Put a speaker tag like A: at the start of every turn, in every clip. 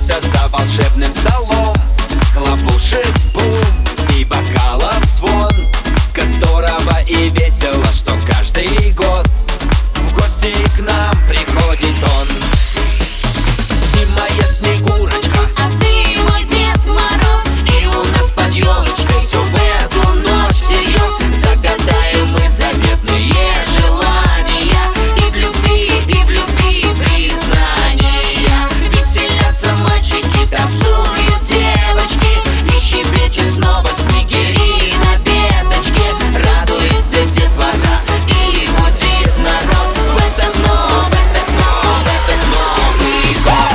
A: Соберемся за волшебным столом. Хлопушек бум и бокалов звон. Как здорово и весело, что каждый год в гости к нам приходит он. Ты моя Снегурочка,
B: а ты мой Дед Мороз.
A: и у нас под елочкой все в эту ночь всерьез. Загадаем мы заветные желания, и в любви признания. Веселятся мальчики, танцуют девочки, и щебечет снова снегири на веточке. Радуется детвора и гудит народ в этот Новый год.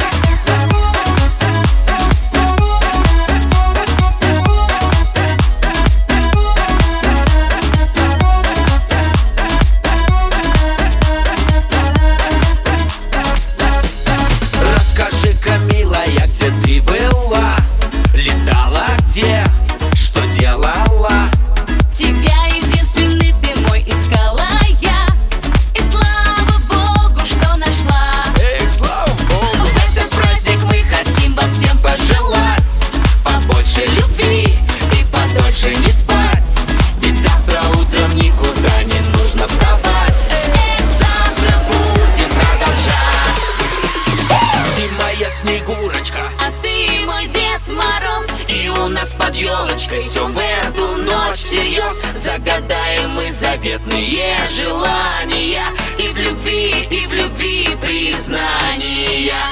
A: Расскажи-ка, милая, где ты была? Летала где? Что делала?
B: Тебя единственный ты мой искала я, и слава Богу, что нашла.
A: Эх, слава Богу!
B: В этот праздник мы хотим вам всем пожелать
A: Побольше любви и подольше не спать. Ведь завтра утром никуда не нужно вставать. Завтра будем продолжать. Ты моя Снегурочка,
B: а ты мой Дед Мороз.
A: и у нас под елочкой все в эту ночь всерьез. Загадаем мы заветные желания, и в любви признания.